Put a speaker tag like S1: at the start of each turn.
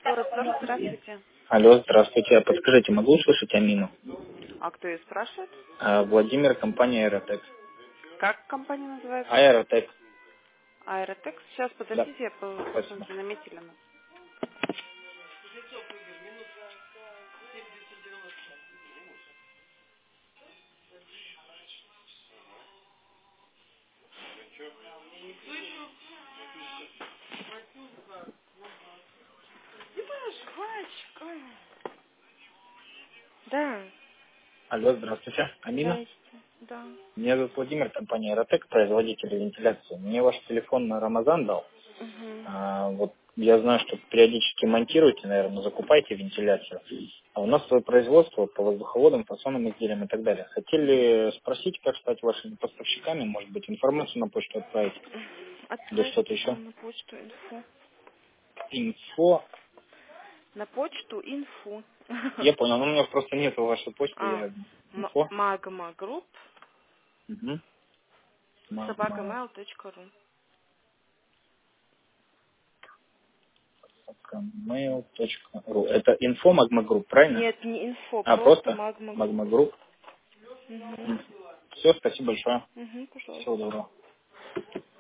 S1: Город Плошадь, здравствуйте.
S2: Алло, здравствуйте. Подскажите, могу услышать Амину?
S1: А кто ее спрашивает?
S2: Владимир, компания Аэротек.
S1: Как компания называется?
S2: Аэротек.
S1: Аэротекс. Сейчас,
S2: Да,
S1: подождите, я
S2: спасибо.
S1: посмотрю, наметили нас. Да,
S2: Алло, здравствуйте. Амина?
S1: здрасте. Да.
S2: Меня зовут Владимир, компания Аэротек, производитель вентиляции. Мне ваш телефон Рамазан дал.
S1: Угу.
S2: Вот я знаю, что периодически монтируете, наверное, закупаете вентиляцию. А у нас свое производство по воздуховодам, фасонным изделиям и так далее. Хотели спросить, как стать вашими поставщиками, может быть, информацию на почту отправить или что-то
S1: Отправьте
S2: еще.
S1: там на почту инфу.
S2: Инфо.
S1: На почту инфу.
S2: Я понял, но у меня просто нету вашей почты,
S1: А,
S2: я инфо.
S1: магма групп
S2: Угу.
S1: собакамейл.ру.
S2: Mail.ru. Это инфо Magma Group, правильно?
S1: Нет, не инфо,
S2: А,
S1: просто
S2: просто
S1: магма групп.
S2: Magma Group.
S1: Угу.
S2: Все, спасибо большое.
S1: Угу,
S2: Всего
S1: пожалуйста.
S2: доброго.